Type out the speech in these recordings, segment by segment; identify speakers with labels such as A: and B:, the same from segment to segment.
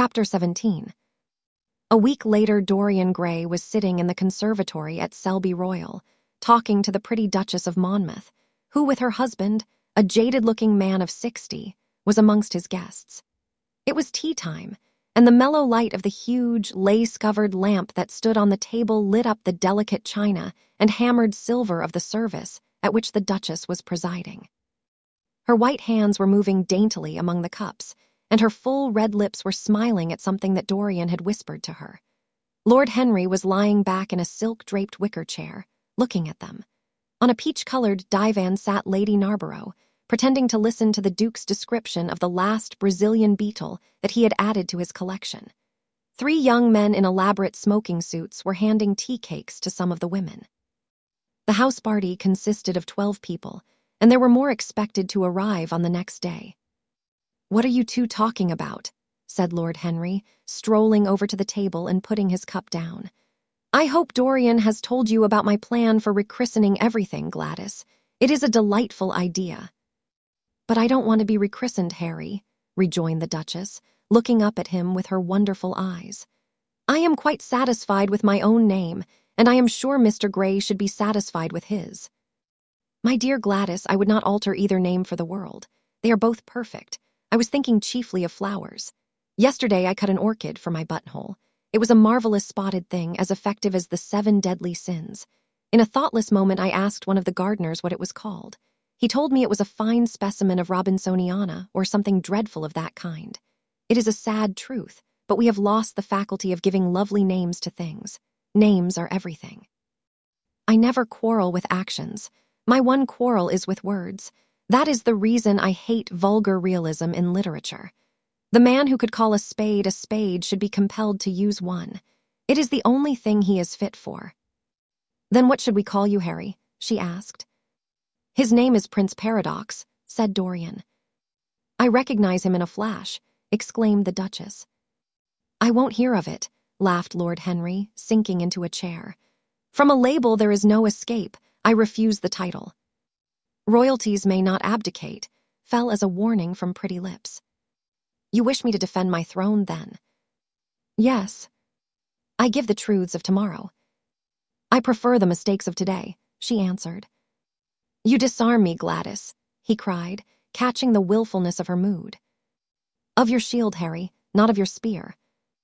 A: Chapter 17. A week later, Dorian Gray was sitting in the conservatory at Selby Royal, talking to the pretty Duchess of Monmouth, who, with her husband, a jaded-looking man of 60, was amongst his guests. It was tea time, and the mellow light of the huge, lace-covered lamp that stood on the table lit up the delicate china and hammered silver of the service at which the Duchess was presiding. Her white hands were moving daintily among the cups, and her full red lips were smiling at something that Dorian had whispered to her. Lord Henry was lying back in a silk-draped wicker chair, looking at them. On a peach-colored divan sat Lady Narborough, pretending to listen to the Duke's description of the last Brazilian beetle that he had added to his collection. 3 young men in elaborate smoking suits were handing tea cakes to some of the women. The house party consisted of 12 people, and there were more expected to arrive on the next day. "What are you two talking about?" said Lord Henry, strolling over to the table and putting his cup down. "I hope Dorian has told you about my plan for rechristening everything, Gladys. It is a delightful idea." "But I don't want to be rechristened, Harry," rejoined the Duchess, looking up at him with her wonderful eyes. "I am quite satisfied with my own name, and I am sure Mr. Gray should be satisfied with his." "My dear Gladys, I would not alter either name for the world. They are both perfect. I was thinking chiefly of flowers. Yesterday I cut an orchid for my buttonhole. It was a marvelous spotted thing, as effective as the 7 deadly sins. In a thoughtless moment I asked one of the gardeners what it was called. He told me it was a fine specimen of Robinsoniana, or something dreadful of that kind. It is a sad truth, but we have lost the faculty of giving lovely names to things. Names are everything. I never quarrel with actions. My one quarrel is with words. That is the reason I hate vulgar realism in literature. The man who could call a spade should be compelled to use one. It is the only thing he is fit for." "Then what should we call you, Harry?" she asked. "His name is Prince Paradox," said Dorian. "I recognize him in a flash," exclaimed the Duchess. "I won't hear of it," laughed Lord Henry, sinking into a chair. "From a label there is no escape. I refuse the title." "Royalties may not abdicate," fell as a warning from pretty lips. "You wish me to defend my throne, then?" "Yes. I give the truths of tomorrow." "I prefer the mistakes of today," she answered. "You disarm me, Gladys," he cried, catching the willfulness of her mood. "Of your shield, Harry, not of your spear."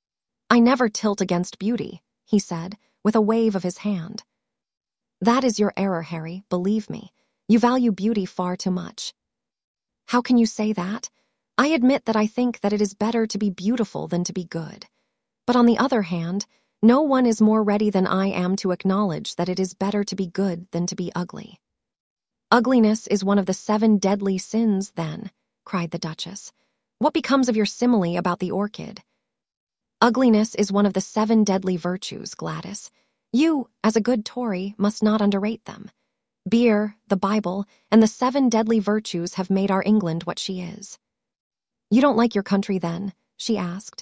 A: "I never tilt against beauty," he said, with a wave of his hand. "That is your error, Harry, believe me. You value beauty far too much." "How can you say that? I admit that I think that it is better to be beautiful than to be good. But on the other hand, no one is more ready than I am to acknowledge that it is better to be good than to be ugly." "Ugliness is one of the 7 deadly sins, then," cried the Duchess. "What becomes of your simile about the orchid?" "Ugliness is one of the 7 deadly virtues, Gladys. You, as a good Tory, must not underrate them. Beer, the Bible, and the 7 deadly virtues have made our England what she is." "You don't like your country, then?" she asked.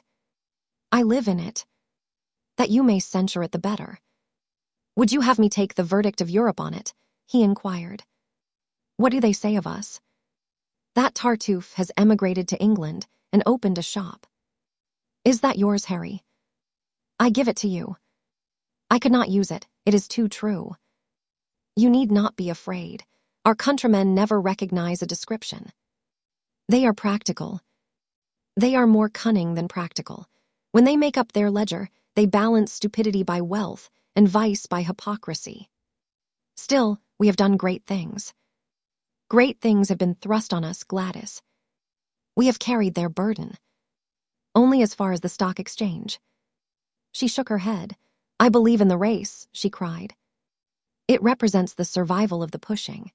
A: "I live in it." "That you may censure it the better." "Would you have me take the verdict of Europe on it?" he inquired. "What do they say of us?" "That Tartuffe has emigrated to England and opened a shop." "Is that yours, Harry?" "I give it to you." "I could not use it. It is too true." "You need not be afraid. Our countrymen never recognize a description. They are practical. They are more cunning than practical. When they make up their ledger, they balance stupidity by wealth and vice by hypocrisy. Still, we have done great things. Great things have been thrust on us, Gladys. We have carried their burden. Only as far as the stock exchange." She shook her head. "I believe in the race," she cried. "It represents the survival of the pushing.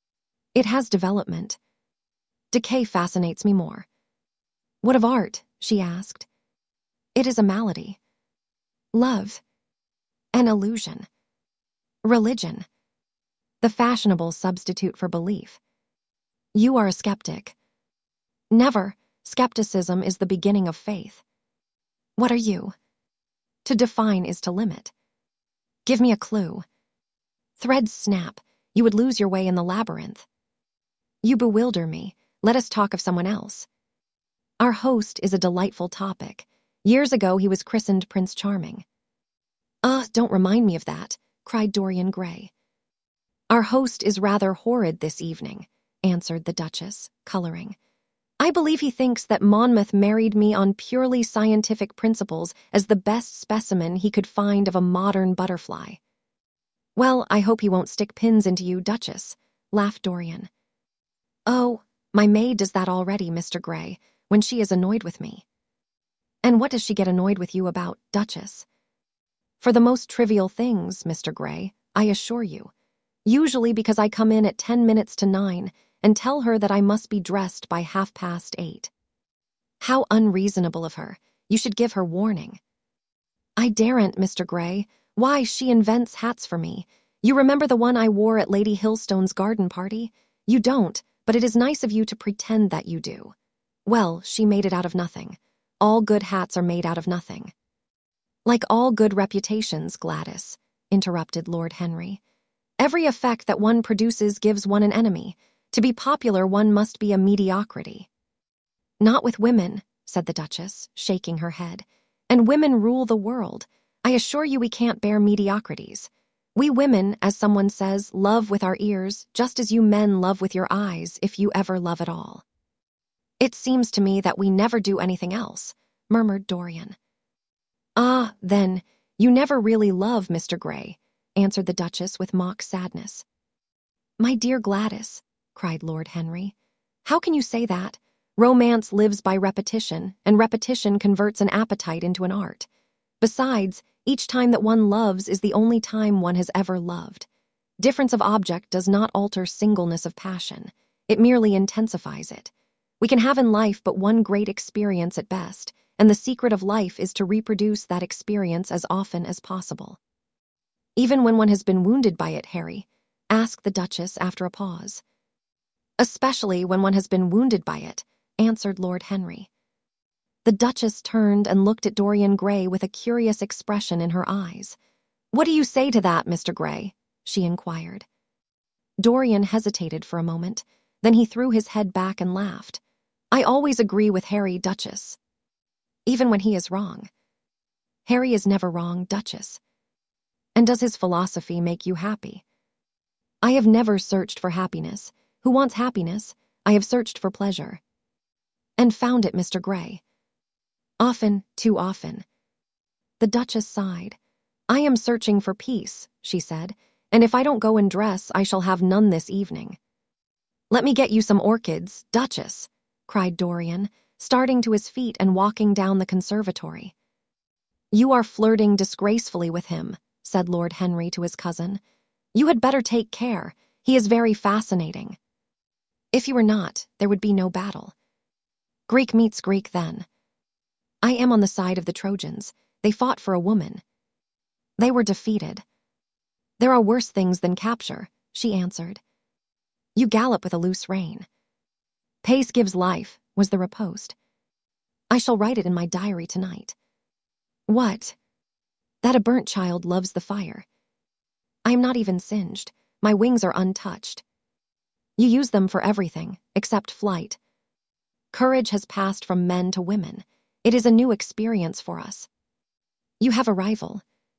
A: It has development. Decay fascinates me more." "What of art?" she asked. "It is a malady. Love. An illusion. Religion. The fashionable substitute for belief. You are a skeptic." "Never. Skepticism is the beginning of faith." "What are you?" "To define is to limit." "Give me a clue." "Threads snap. You would lose your way in the labyrinth." "You bewilder me. Let us talk of someone else." "Our host is a delightful topic. Years ago, he was christened Prince Charming. Don't remind me of that, cried Dorian Gray. Our host is rather horrid this evening, answered the Duchess, coloring. I believe he thinks that Monmouth married me on purely scientific principles as the best specimen he could find of a modern butterfly. Well, I hope he won't stick pins into you, Duchess, laughed Dorian. Oh, my maid does that already, Mr. Gray, when she is annoyed with me. And what does she get annoyed with you about, Duchess? For the most trivial things, Mr. Gray, I assure you. Usually because I come in at 10 minutes to 9 and tell her that I must be dressed by 8:30. How unreasonable of her. You should give her warning. I daren't, Mr. Gray. Why, she invents hats for me. You remember the one I wore at Lady Hillstone's garden party? You don't, but it is nice of you to pretend that you do. Well, she made it out of nothing. All good hats are made out of nothing. Like all good reputations, Gladys, interrupted Lord Henry. Every effect that one produces gives one an enemy. To be popular, one must be a mediocrity. Not with women, said the Duchess, shaking her head. And women rule the world. I assure you we can't bear mediocrities. We women, as someone says, love with our ears, just as you men love with your eyes, if you ever love at all. It seems to me that we never do anything else, murmured Dorian. Ah, then, you never really love, Mr. Gray, answered the Duchess with mock sadness. My dear Gladys, cried Lord Henry, how can you say that? Romance lives by repetition, and repetition converts an appetite into an art. Besides, each time that one loves is the only time one has ever loved. Difference of object does not alter singleness of passion. It merely intensifies it. We can have in life but one great experience at best, and the secret of life is to reproduce that experience as often as possible. Even when one has been wounded by it, Harry, asked the Duchess after a pause. Especially when one has been wounded by it, answered Lord Henry. The Duchess turned and looked at Dorian Gray with a curious expression in her eyes. What do you say to that, Mr. Gray? She inquired. Dorian hesitated for a moment, then he threw his head back and laughed. I always agree with Harry, Duchess. Even when he is wrong. Harry is never wrong, Duchess. And does his philosophy make you happy? I have never searched for happiness. Who wants happiness? I have searched for pleasure. And found it, Mr. Gray. Often, too often. The Duchess sighed. I am searching for peace, she said, and if I don't go and dress, I shall have none this evening. Let me get you some orchids, Duchess, cried Dorian, starting to his feet and walking down the conservatory. You are flirting disgracefully with him, said Lord Henry to his cousin. You had better take care. He is very fascinating. If you were not, there would be no battle. Greek meets Greek then. I am on the side of the Trojans. They fought for a woman. They were defeated. There are worse things than capture, she answered. You gallop with a loose rein. Pace gives life, was the riposte. I shall write it in my diary tonight. What? That a burnt child loves the fire. I am not even singed. My wings are untouched. You use them for everything, except flight. Courage has passed from men to women. It is a new experience for us. You have a rival.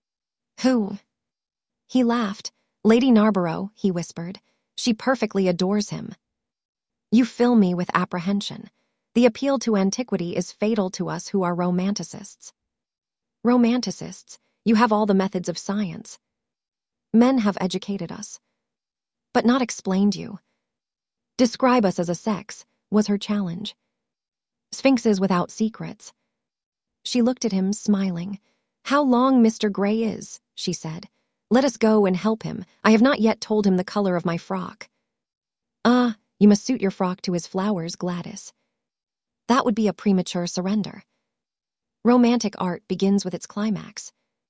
A: Who? He laughed. Lady Narborough, he whispered. She perfectly adores him. You fill me with apprehension. The appeal to antiquity is fatal to us who are romanticists. Romanticists, you have all the methods of science. Men have educated us, but not explained you. Describe us as a sex, was her challenge. Sphinxes without secrets. She looked at him, smiling. How long Mr. Gray is, she said. Let us go and help him. I have not yet told him the color of my frock. Ah, you must suit your frock to his flowers, Gladys. That would be a premature surrender. Romantic art begins with its climax.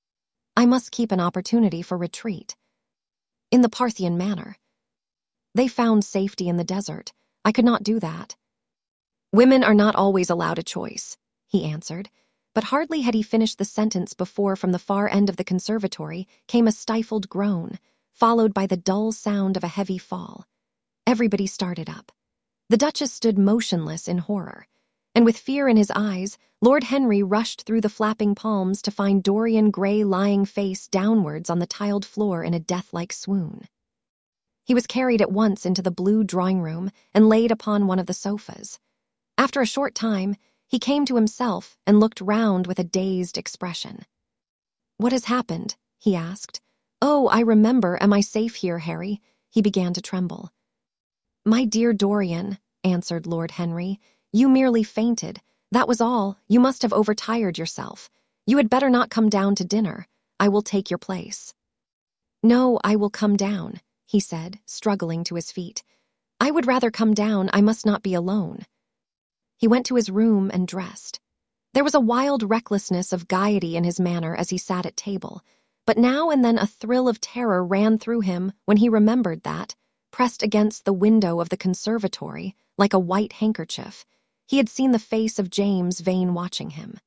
A: I must keep an opportunity for retreat. In the Parthian manner. They found safety in the desert. I could not do that. Women are not always allowed a choice, he answered, but hardly had he finished the sentence before from the far end of the conservatory came a stifled groan, followed by the dull sound of a heavy fall. Everybody started up. The Duchess stood motionless in horror. and with fear in his eyes, Lord Henry rushed through the flapping palms to find Dorian Gray lying face downwards on the tiled floor in a death-like swoon. He was carried at once into the blue drawing-room and laid upon one of the sofas. After a short time, he came to himself and looked round with a dazed expression. "What has happened?" he asked. "Oh, I remember. Am I safe here, Harry?" He began to tremble. "My dear Dorian," answered Lord Henry, "you merely fainted. That was all. You must have overtired yourself. You had better not come down to dinner. I will take your place." "No, I will come down," he said, struggling to his feet. "I would rather come down. I must not be alone." He went to his room and dressed. There was a wild recklessness of gaiety in his manner as he sat at table, but now and then a thrill of terror ran through him when he remembered that, pressed against the window of the conservatory, like a white handkerchief, he had seen the face of James Vane watching him.